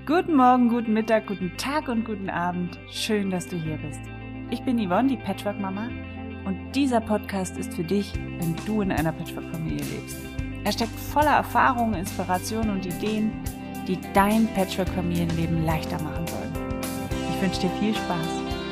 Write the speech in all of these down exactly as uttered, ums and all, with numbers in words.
Guten Morgen, guten Mittag, guten Tag und guten Abend. Schön, dass du hier bist. Ich bin Yvonne, die Patchwork-Mama, und dieser Podcast ist für dich, wenn du in einer Patchwork-Familie lebst. Er steckt voller Erfahrungen, Inspirationen und Ideen, die dein Patchwork-Familienleben leichter machen sollen. Ich wünsche dir viel Spaß.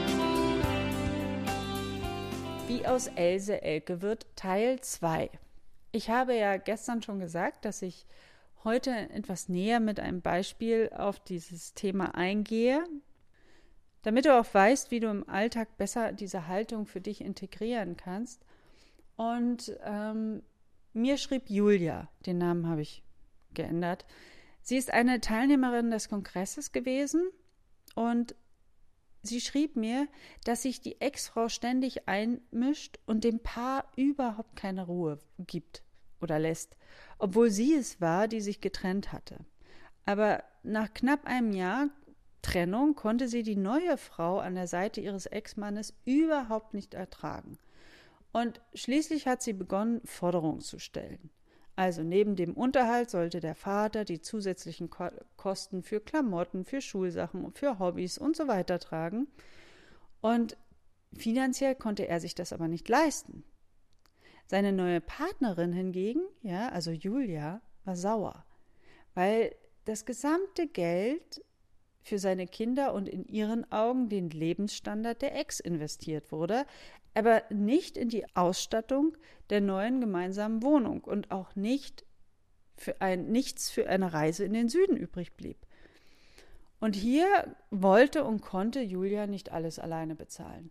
Wie aus Else Elke wird Teil zwei. Ich habe ja gestern schon gesagt, dass ich heute etwas näher mit einem Beispiel auf dieses Thema eingehe, damit du auch weißt, wie du im Alltag besser diese Haltung für dich integrieren kannst. Und ähm, mir schrieb Julia, den Namen habe ich geändert. Sie ist eine Teilnehmerin des Kongresses gewesen und sie schrieb mir, dass sich die Ex-Frau ständig einmischt und dem Paar überhaupt keine Ruhe gibt oder lässt, obwohl sie es war, die sich getrennt hatte. Aber nach knapp einem Jahr Trennung konnte sie die neue Frau an der Seite ihres Ex-Mannes überhaupt nicht ertragen. Und schließlich hat sie begonnen, Forderungen zu stellen. Also neben dem Unterhalt sollte der Vater die zusätzlichen Ko- Kosten für Klamotten, für Schulsachen, für Hobbys und so weiter tragen. Und finanziell konnte er sich das aber nicht leisten. Seine neue Partnerin hingegen, ja, also Julia, war sauer, weil das gesamte Geld für seine Kinder und in ihren Augen den Lebensstandard der Ex investiert wurde, aber nicht in die Ausstattung der neuen gemeinsamen Wohnung und auch nicht für ein, nichts für eine Reise in den Süden übrig blieb. Und hier wollte und konnte Julia nicht alles alleine bezahlen.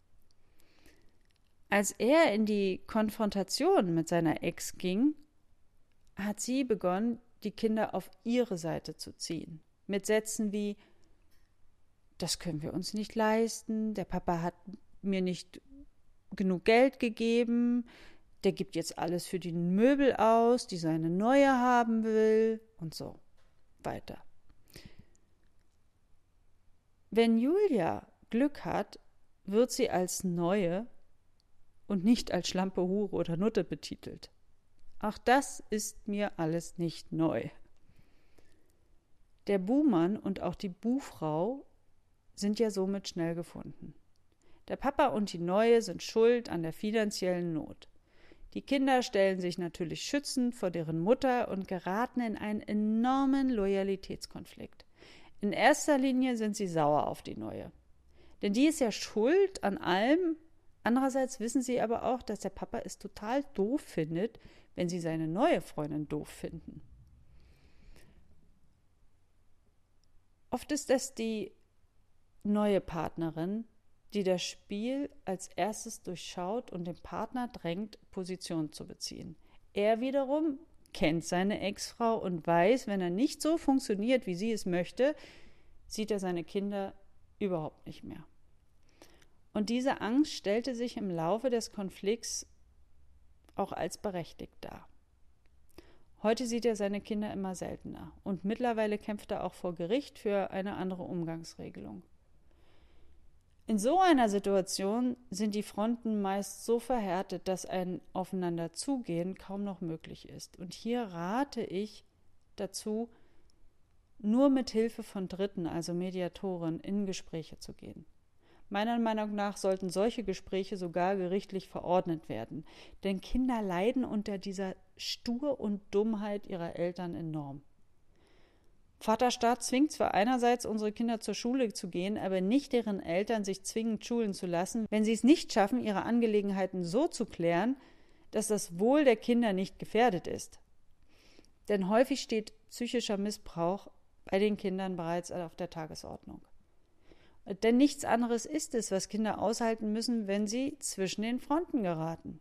Als er in die Konfrontation mit seiner Ex ging, hat sie begonnen, die Kinder auf ihre Seite zu ziehen. Mit Sätzen wie: Das können wir uns nicht leisten, der Papa hat mir nicht genug Geld gegeben, der gibt jetzt alles für die Möbel aus, die seine neue haben will und so weiter. Wenn Julia Glück hat, wird sie als Neue und nicht als Schlampe, Hure oder Nutte betitelt. Auch das ist mir alles nicht neu. Der Buhmann und auch die Buhfrau sind ja somit schnell gefunden. Der Papa und die Neue sind schuld an der finanziellen Not. Die Kinder stellen sich natürlich schützend vor deren Mutter und geraten in einen enormen Loyalitätskonflikt. In erster Linie sind sie sauer auf die Neue. Denn die ist ja schuld an allem. Andererseits wissen sie aber auch, dass der Papa es total doof findet, wenn sie seine neue Freundin doof finden. Oft ist es die neue Partnerin, die das Spiel als erstes durchschaut und den Partner drängt, Position zu beziehen. Er wiederum kennt seine Ex-Frau und weiß, wenn er nicht so funktioniert, wie sie es möchte, sieht er seine Kinder überhaupt nicht mehr. Und diese Angst stellte sich im Laufe des Konflikts auch als berechtigt dar. Heute sieht er seine Kinder immer seltener und mittlerweile kämpft er auch vor Gericht für eine andere Umgangsregelung. In so einer Situation sind die Fronten meist so verhärtet, dass ein Aufeinanderzugehen kaum noch möglich ist. Und hier rate ich dazu, nur mit Hilfe von Dritten, also Mediatoren, in Gespräche zu gehen. Meiner Meinung nach sollten solche Gespräche sogar gerichtlich verordnet werden, denn Kinder leiden unter dieser Stur und Dummheit ihrer Eltern enorm. Vaterstaat zwingt zwar einerseits unsere Kinder zur Schule zu gehen, aber nicht deren Eltern sich zwingend schulen zu lassen, wenn sie es nicht schaffen, ihre Angelegenheiten so zu klären, dass das Wohl der Kinder nicht gefährdet ist. Denn häufig steht psychischer Missbrauch bei den Kindern bereits auf der Tagesordnung. Denn nichts anderes ist es, was Kinder aushalten müssen, wenn sie zwischen den Fronten geraten.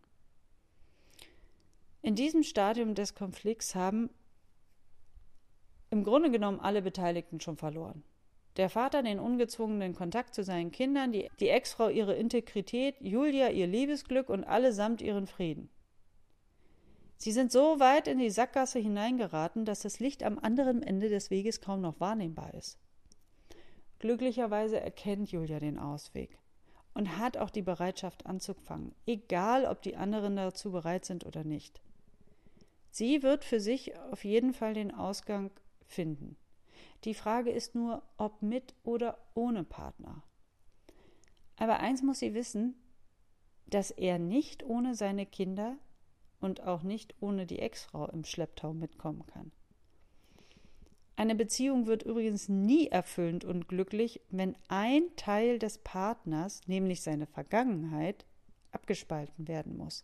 In diesem Stadium des Konflikts haben im Grunde genommen alle Beteiligten schon verloren. Der Vater den ungezwungenen Kontakt zu seinen Kindern, die, die Ex-Frau ihre Integrität, Julia ihr Liebesglück und allesamt ihren Frieden. Sie sind so weit in die Sackgasse hineingeraten, dass das Licht am anderen Ende des Weges kaum noch wahrnehmbar ist. Glücklicherweise erkennt Julia den Ausweg und hat auch die Bereitschaft anzufangen, egal ob die anderen dazu bereit sind oder nicht. Sie wird für sich auf jeden Fall den Ausgang finden. Die Frage ist nur, ob mit oder ohne Partner. Aber eins muss sie wissen, dass er nicht ohne seine Kinder und auch nicht ohne die Ex-Frau im Schlepptau mitkommen kann. Eine Beziehung wird übrigens nie erfüllend und glücklich, wenn ein Teil des Partners, nämlich seine Vergangenheit, abgespalten werden muss.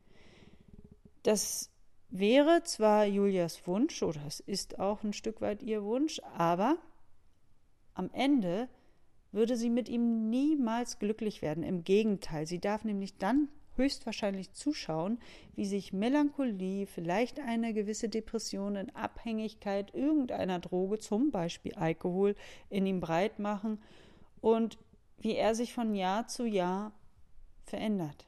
Das wäre zwar Julias Wunsch, oder es ist auch ein Stück weit ihr Wunsch, aber am Ende würde sie mit ihm niemals glücklich werden. Im Gegenteil, sie darf nämlich dann höchstwahrscheinlich zuschauen, wie sich Melancholie, vielleicht eine gewisse Depression in Abhängigkeit irgendeiner Droge, zum Beispiel Alkohol, in ihm breit machen und wie er sich von Jahr zu Jahr verändert.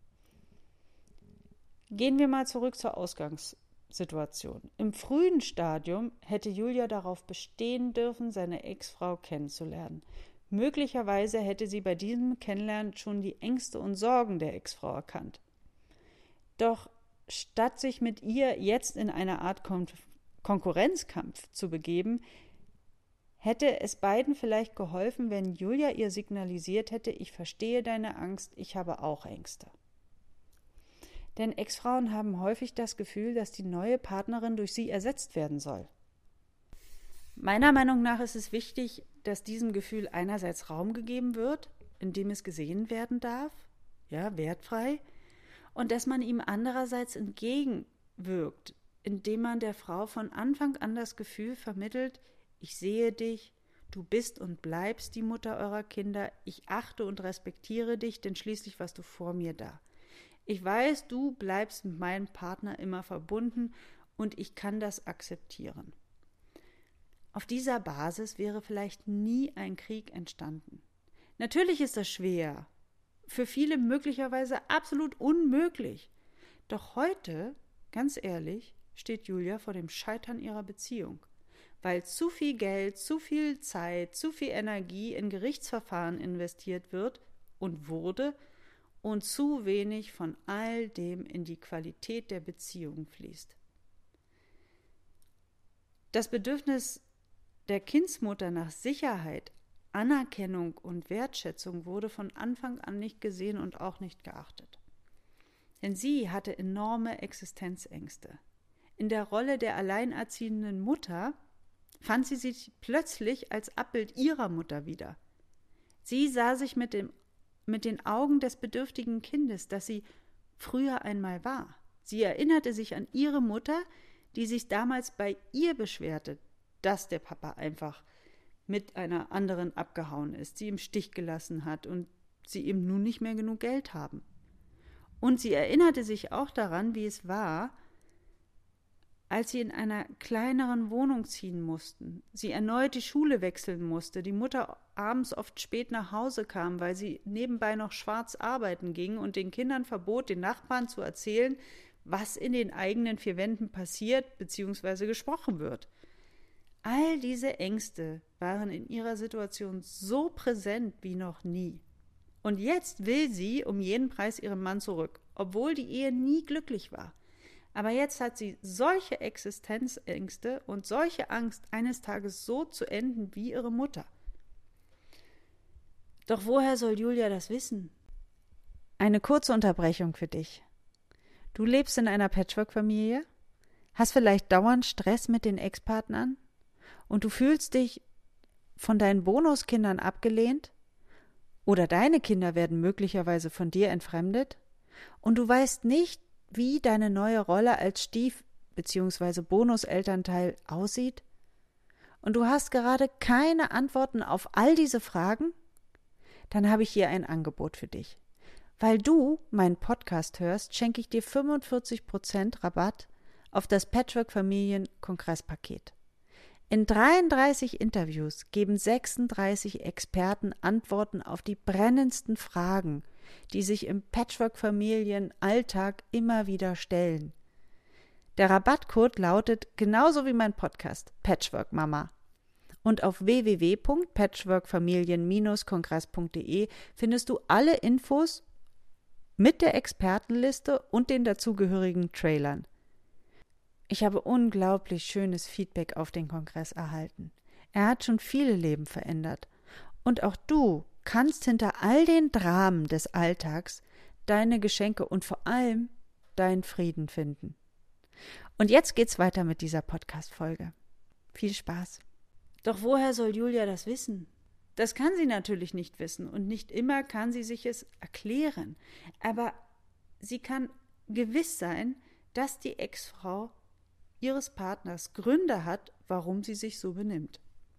Gehen wir mal zurück zur Ausgangssituation. Im frühen Stadium hätte Julia darauf bestehen dürfen, seine Ex-Frau kennenzulernen. Möglicherweise hätte sie bei diesem Kennenlernen schon die Ängste und Sorgen der Ex-Frau erkannt. Doch statt sich mit ihr jetzt in eine Art Kon- Konkurrenzkampf zu begeben, hätte es beiden vielleicht geholfen, wenn Julia ihr signalisiert hätte, ich verstehe deine Angst, ich habe auch Ängste. Denn Ex-Frauen haben häufig das Gefühl, dass die neue Partnerin durch sie ersetzt werden soll. Meiner Meinung nach ist es wichtig, dass diesem Gefühl einerseits Raum gegeben wird, indem es gesehen werden darf, ja, wertfrei, und dass man ihm andererseits entgegenwirkt, indem man der Frau von Anfang an das Gefühl vermittelt, ich sehe dich, du bist und bleibst die Mutter eurer Kinder, ich achte und respektiere dich, denn schließlich warst du vor mir da. Ich weiß, du bleibst mit meinem Partner immer verbunden und ich kann das akzeptieren. Auf dieser Basis wäre vielleicht nie ein Krieg entstanden. Natürlich ist das schwer, für viele möglicherweise absolut unmöglich. Doch heute, ganz ehrlich, steht Julia vor dem Scheitern ihrer Beziehung, weil zu viel Geld, zu viel Zeit, zu viel Energie in Gerichtsverfahren investiert wird und wurde und zu wenig von all dem in die Qualität der Beziehung fließt. Das Bedürfnis der Kindsmutter nach Sicherheit, Anerkennung und Wertschätzung wurde von Anfang an nicht gesehen und auch nicht geachtet. Denn sie hatte enorme Existenzängste. In der Rolle der alleinerziehenden Mutter fand sie sich plötzlich als Abbild ihrer Mutter wieder. Sie sah sich mit, dem, mit den Augen des bedürftigen Kindes, das sie früher einmal war. Sie erinnerte sich an ihre Mutter, die sich damals bei ihr beschwerte, dass der Papa einfach mit einer anderen abgehauen ist, sie im Stich gelassen hat und sie eben nun nicht mehr genug Geld haben. Und sie erinnerte sich auch daran, wie es war, als sie in einer kleineren Wohnung ziehen mussten, sie erneut die Schule wechseln musste, die Mutter abends oft spät nach Hause kam, weil sie nebenbei noch schwarz arbeiten ging und den Kindern verbot, den Nachbarn zu erzählen, was in den eigenen vier Wänden passiert bzw. gesprochen wird. All diese Ängste waren in ihrer Situation so präsent wie noch nie. Und jetzt will sie um jeden Preis ihren Mann zurück, obwohl die Ehe nie glücklich war. Aber jetzt hat sie solche Existenzängste und solche Angst, eines Tages so zu enden wie ihre Mutter. Doch woher soll Julia das wissen? Eine kurze Unterbrechung für dich. Du lebst in einer Patchwork-Familie, hast vielleicht dauernd Stress mit den Ex-Partnern und du fühlst dich von deinen Bonuskindern abgelehnt oder deine Kinder werden möglicherweise von dir entfremdet und du weißt nicht, wie deine neue Rolle als Stief- bzw. Bonuselternteil aussieht und du hast gerade keine Antworten auf all diese Fragen, dann habe ich hier ein Angebot für dich. Weil du meinen Podcast hörst, schenke ich dir fünfundvierzig Prozent Rabatt auf das Patchwork-Familien-Kongresspaket. In dreiunddreißig Interviews geben sechsunddreißig Experten Antworten auf die brennendsten Fragen, die sich im Patchwork-Familien-Alltag immer wieder stellen. Der Rabattcode lautet genauso wie mein Podcast Patchwork Mama. Und auf w w w punkt patchworkfamilien Bindestrich kongress punkt d e findest du alle Infos mit der Expertenliste und den dazugehörigen Trailern. Ich habe unglaublich schönes Feedback auf den Kongress erhalten. Er hat schon viele Leben verändert. Und auch du kannst hinter all den Dramen des Alltags deine Geschenke und vor allem deinen Frieden finden. Und jetzt geht's weiter mit dieser Podcast-Folge. Viel Spaß. Doch woher soll Julia das wissen? Das kann sie natürlich nicht wissen und nicht immer kann sie sich es erklären. Aber sie kann gewiss sein, dass die Ex-Frau ihres Partners Gründe hat, warum sie sich so benimmt.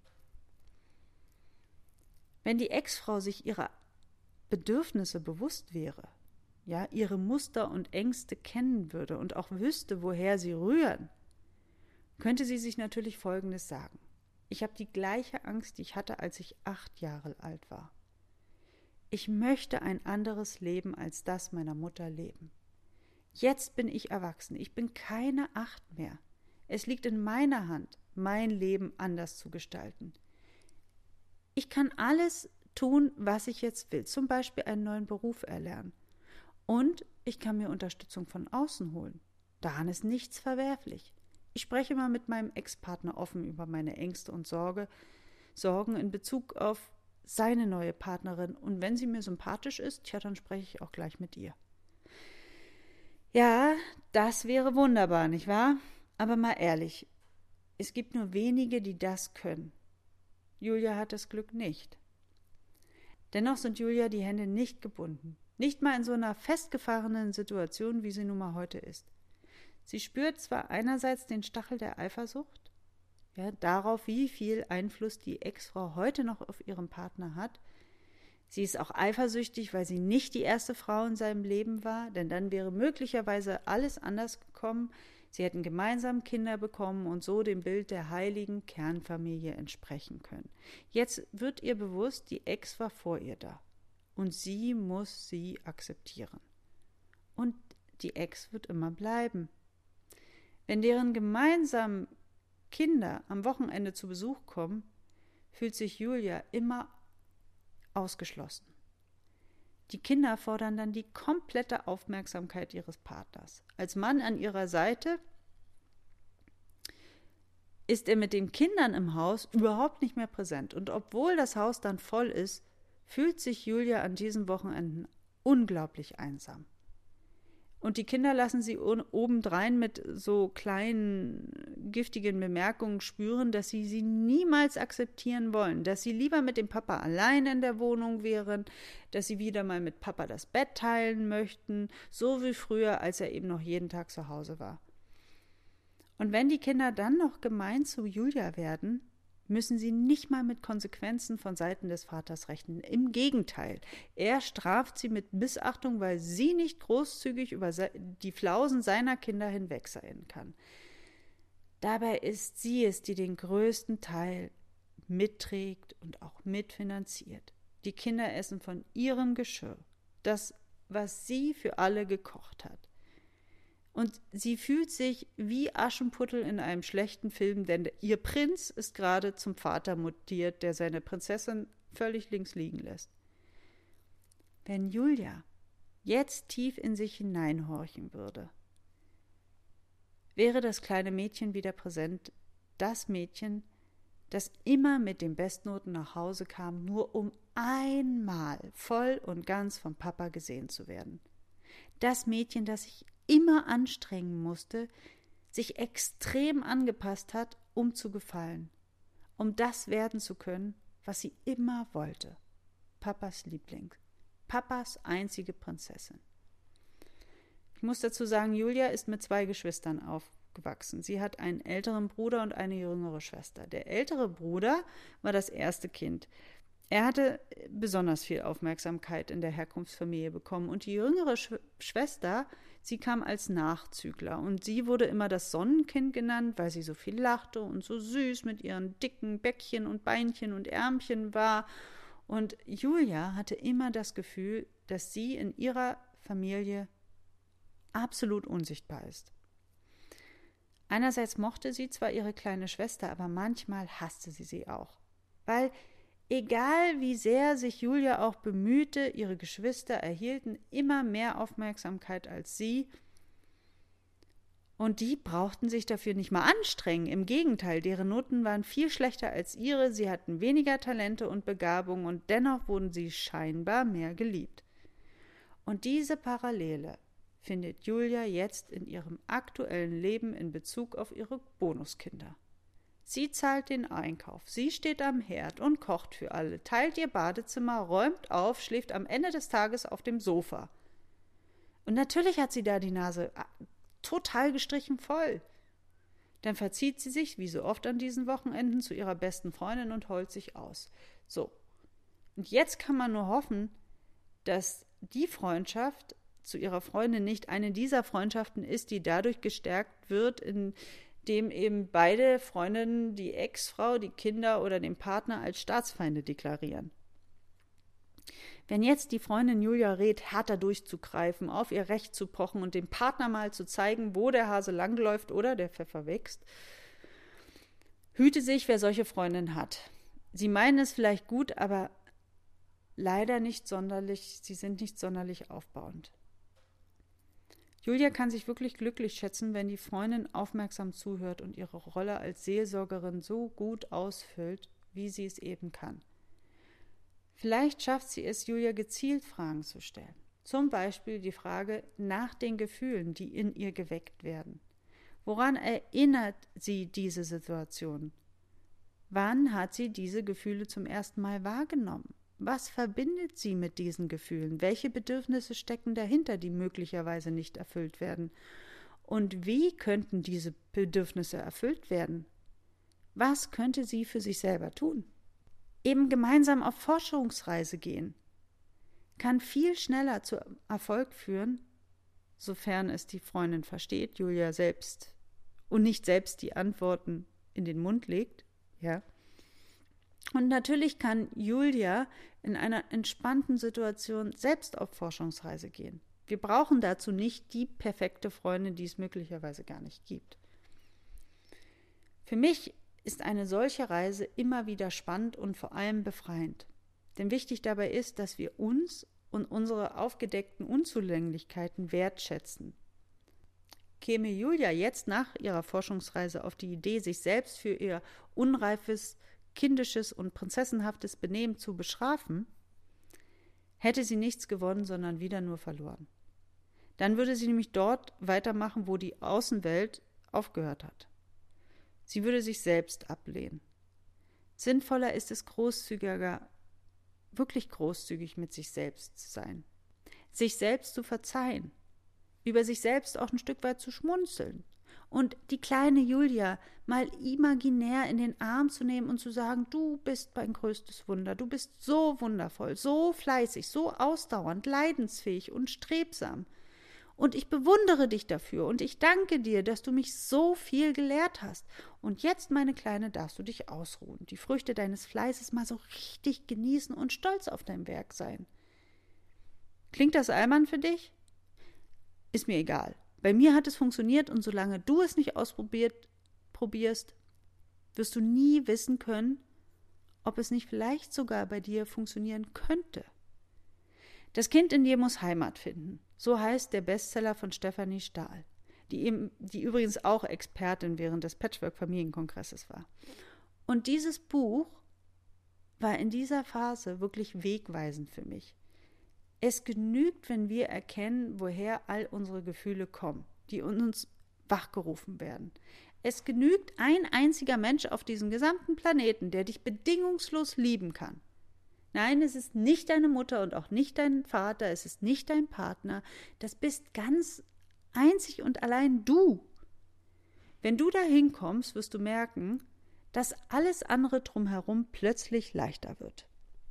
Wenn die Ex-Frau sich ihrer Bedürfnisse bewusst wäre, ja, ihre Muster und Ängste kennen würde und auch wüsste, woher sie rühren, könnte sie sich natürlich Folgendes sagen. Ich habe die gleiche Angst, die ich hatte, als ich acht Jahre alt war. Ich möchte ein anderes Leben als das meiner Mutter leben. Jetzt bin ich erwachsen, ich bin keine acht mehr. Es liegt in meiner Hand, mein Leben anders zu gestalten. Ich kann alles tun, was ich jetzt will, zum Beispiel einen neuen Beruf erlernen. Und ich kann mir Unterstützung von außen holen. Daran ist nichts verwerflich. Ich spreche mal mit meinem Ex-Partner offen über meine Ängste und Sorge, Sorgen in Bezug auf seine neue Partnerin. Und wenn sie mir sympathisch ist, tja, dann spreche ich auch gleich mit ihr. Ja, das wäre wunderbar, nicht wahr? Aber mal ehrlich, es gibt nur wenige, die das können. Julia hat das Glück nicht. Dennoch sind Julia die Hände nicht gebunden. Nicht mal in so einer festgefahrenen Situation, wie sie nun mal heute ist. Sie spürt zwar einerseits den Stachel der Eifersucht, ja, darauf, wie viel Einfluss die Ex-Frau heute noch auf ihren Partner hat. Sie ist auch eifersüchtig, weil sie nicht die erste Frau in seinem Leben war, denn dann wäre möglicherweise alles anders gekommen. Sie hätten gemeinsam Kinder bekommen und so dem Bild der heiligen Kernfamilie entsprechen können. Jetzt wird ihr bewusst, die Ex war vor ihr da. Und sie muss sie akzeptieren. Und die Ex wird immer bleiben. Wenn deren gemeinsamen Kinder am Wochenende zu Besuch kommen, fühlt sich Julia immer ausgeschlossen. Die Kinder fordern dann die komplette Aufmerksamkeit ihres Partners. Als Mann an ihrer Seite ist er mit den Kindern im Haus überhaupt nicht mehr präsent. Und obwohl das Haus dann voll ist, fühlt sich Julia an diesen Wochenenden unglaublich einsam. Und die Kinder lassen sie obendrein mit so kleinen, giftigen Bemerkungen spüren, dass sie sie niemals akzeptieren wollen, dass sie lieber mit dem Papa allein in der Wohnung wären, dass sie wieder mal mit Papa das Bett teilen möchten, so wie früher, als er eben noch jeden Tag zu Hause war. Und wenn die Kinder dann noch gemein zu Julia werden, müssen sie nicht mal mit Konsequenzen von Seiten des Vaters rechnen. Im Gegenteil, er straft sie mit Missachtung, weil sie nicht großzügig über die Flausen seiner Kinder hinweg sein kann. Dabei ist sie es, die den größten Teil mitträgt und auch mitfinanziert. Die Kinder essen von ihrem Geschirr, das, was sie für alle gekocht hat. Und sie fühlt sich wie Aschenputtel in einem schlechten Film, denn ihr Prinz ist gerade zum Vater mutiert, der seine Prinzessin völlig links liegen lässt. Wenn Julia jetzt tief in sich hineinhorchen würde, wäre das kleine Mädchen wieder präsent, das Mädchen, das immer mit den Bestnoten nach Hause kam, nur um einmal voll und ganz vom Papa gesehen zu werden. Das Mädchen, das sich immer anstrengen musste, sich extrem angepasst hat, um zu gefallen, um das werden zu können, was sie immer wollte. Papas Liebling, Papas einzige Prinzessin. Ich muss dazu sagen, Julia ist mit zwei Geschwistern aufgewachsen. Sie hat einen älteren Bruder und eine jüngere Schwester. Der ältere Bruder war das erste Kind. Er hatte besonders viel Aufmerksamkeit in der Herkunftsfamilie bekommen und die jüngere Sch- Schwester, sie kam als Nachzügler und sie wurde immer das Sonnenkind genannt, weil sie so viel lachte und so süß mit ihren dicken Bäckchen und Beinchen und Ärmchen war. Und Julia hatte immer das Gefühl, dass sie in ihrer Familie absolut unsichtbar ist. Einerseits mochte sie zwar ihre kleine Schwester, aber manchmal hasste sie sie auch, weil egal wie sehr sich Julia auch bemühte, ihre Geschwister erhielten immer mehr Aufmerksamkeit als sie. Und die brauchten sich dafür nicht mal anstrengen. Im Gegenteil, deren Noten waren viel schlechter als ihre, sie hatten weniger Talente und Begabung und dennoch wurden sie scheinbar mehr geliebt. Und diese Parallele findet Julia jetzt in ihrem aktuellen Leben in Bezug auf ihre Bonuskinder. Sie zahlt den Einkauf, sie steht am Herd und kocht für alle, teilt ihr Badezimmer, räumt auf, schläft am Ende des Tages auf dem Sofa. Und natürlich hat sie da die Nase total gestrichen voll. Dann verzieht sie sich, wie so oft an diesen Wochenenden, zu ihrer besten Freundin und heult sich aus. So. Und jetzt kann man nur hoffen, dass die Freundschaft zu ihrer Freundin nicht eine dieser Freundschaften ist, die dadurch gestärkt wird, indem eben beide Freundinnen die Ex-Frau, die Kinder oder den Partner als Staatsfeinde deklarieren. Wenn jetzt die Freundin Julia rät, härter durchzugreifen, auf ihr Recht zu pochen und dem Partner mal zu zeigen, wo der Hase langläuft oder der Pfeffer wächst, hüte sich, wer solche Freundinnen hat. Sie meinen es vielleicht gut, aber leider nicht sonderlich, sie sind nicht sonderlich aufbauend. Julia kann sich wirklich glücklich schätzen, wenn die Freundin aufmerksam zuhört und ihre Rolle als Seelsorgerin so gut ausfüllt, wie sie es eben kann. Vielleicht schafft sie es, Julia gezielt Fragen zu stellen. Zum Beispiel die Frage nach den Gefühlen, die in ihr geweckt werden. Woran erinnert sie diese Situation? Wann hat sie diese Gefühle zum ersten Mal wahrgenommen? Was verbindet sie mit diesen Gefühlen? Welche Bedürfnisse stecken dahinter, die möglicherweise nicht erfüllt werden? Und wie könnten diese Bedürfnisse erfüllt werden? Was könnte sie für sich selber tun? Eben gemeinsam auf Forschungsreise gehen, kann viel schneller zu Erfolg führen, sofern es die Freundin versteht, Julia selbst und nicht selbst die Antworten in den Mund legt, ja. Und natürlich kann Julia in einer entspannten Situation selbst auf Forschungsreise gehen. Wir brauchen dazu nicht die perfekte Freundin, die es möglicherweise gar nicht gibt. Für mich ist eine solche Reise immer wieder spannend und vor allem befreiend. Denn wichtig dabei ist, dass wir uns und unsere aufgedeckten Unzulänglichkeiten wertschätzen. Käme Julia jetzt nach ihrer Forschungsreise auf die Idee, sich selbst für ihr unreifes, kindisches und prinzessenhaftes Benehmen zu bestrafen, hätte sie nichts gewonnen, sondern wieder nur verloren. Dann würde sie nämlich dort weitermachen, wo die Außenwelt aufgehört hat. Sie würde sich selbst ablehnen. Sinnvoller ist es, großzügiger, wirklich großzügig mit sich selbst zu sein. Sich selbst zu verzeihen. Über sich selbst auch ein Stück weit zu schmunzeln. Und die kleine Julia mal imaginär in den Arm zu nehmen und zu sagen, du bist mein größtes Wunder, du bist so wundervoll, so fleißig, so ausdauernd, leidensfähig und strebsam. Und ich bewundere dich dafür und ich danke dir, dass du mich so viel gelehrt hast. Und jetzt, meine Kleine, darfst du dich ausruhen, die Früchte deines Fleißes mal so richtig genießen und stolz auf dein Werk sein. Klingt das albern für dich? Ist mir egal. Bei mir hat es funktioniert und solange du es nicht ausprobiert probierst, wirst du nie wissen können, ob es nicht vielleicht sogar bei dir funktionieren könnte. Das Kind in dir muss Heimat finden. So heißt der Bestseller von Stefanie Stahl, die, ihm, die übrigens auch Expertin während des Patchwork-Familienkongresses war. Und dieses Buch war in dieser Phase wirklich wegweisend für mich. Es genügt, wenn wir erkennen, woher all unsere Gefühle kommen, die in uns wachgerufen werden. Es genügt ein einziger Mensch auf diesem gesamten Planeten, der dich bedingungslos lieben kann. Nein, es ist nicht deine Mutter und auch nicht dein Vater, es ist nicht dein Partner. Das bist ganz einzig und allein du. Wenn du dahin kommst, wirst du merken, dass alles andere drumherum plötzlich leichter wird.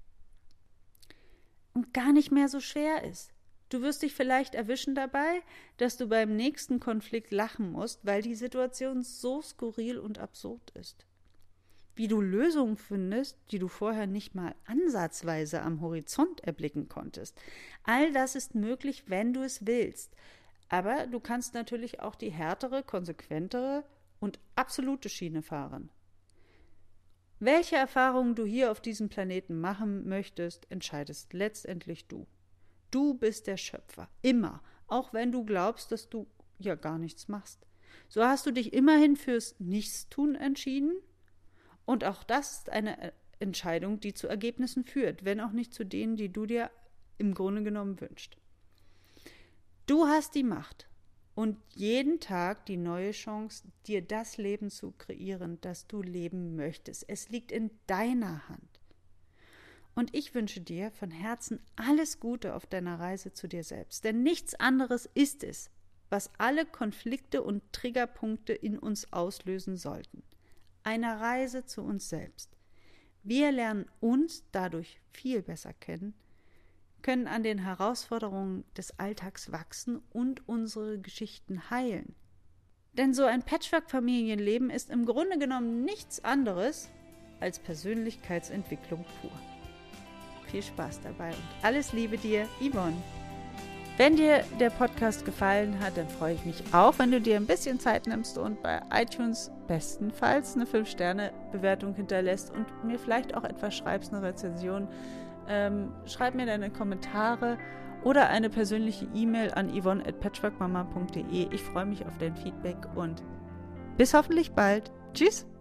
Und gar nicht mehr so schwer ist. Du wirst dich vielleicht erwischen dabei, dass du beim nächsten Konflikt lachen musst, weil die Situation so skurril und absurd ist. Wie du Lösungen findest, die du vorher nicht mal ansatzweise am Horizont erblicken konntest. All das ist möglich, wenn du es willst. Aber du kannst natürlich auch die härtere, konsequentere und absolute Schiene fahren. Welche Erfahrungen du hier auf diesem Planeten machen möchtest, entscheidest letztendlich du. Du bist der Schöpfer, immer, auch wenn du glaubst, dass du ja gar nichts machst. So hast du dich immerhin fürs Nichtstun entschieden und auch das ist eine Entscheidung, die zu Ergebnissen führt, wenn auch nicht zu denen, die du dir im Grunde genommen wünschst. Du hast die Macht und jeden Tag die neue Chance, dir das Leben zu kreieren, das du leben möchtest. Es liegt in deiner Hand. Und ich wünsche dir von Herzen alles Gute auf deiner Reise zu dir selbst. Denn nichts anderes ist es, was alle Konflikte und Triggerpunkte in uns auslösen sollten. Eine Reise zu uns selbst. Wir lernen uns dadurch viel besser kennen, können an den Herausforderungen des Alltags wachsen und unsere Geschichten heilen. Denn so ein Patchwork-Familienleben ist im Grunde genommen nichts anderes als Persönlichkeitsentwicklung pur. Viel Spaß dabei und alles Liebe dir, Yvonne. Wenn dir der Podcast gefallen hat, dann freue ich mich auch, wenn du dir ein bisschen Zeit nimmst und bei iTunes bestenfalls eine fünf Sterne Bewertung hinterlässt und mir vielleicht auch etwas schreibst, eine Rezension. Ähm, schreib mir deine Kommentare oder eine persönliche E-Mail an yvonne at patchworkmama punkt de. Ich freue mich auf dein Feedback und bis hoffentlich bald. Tschüss!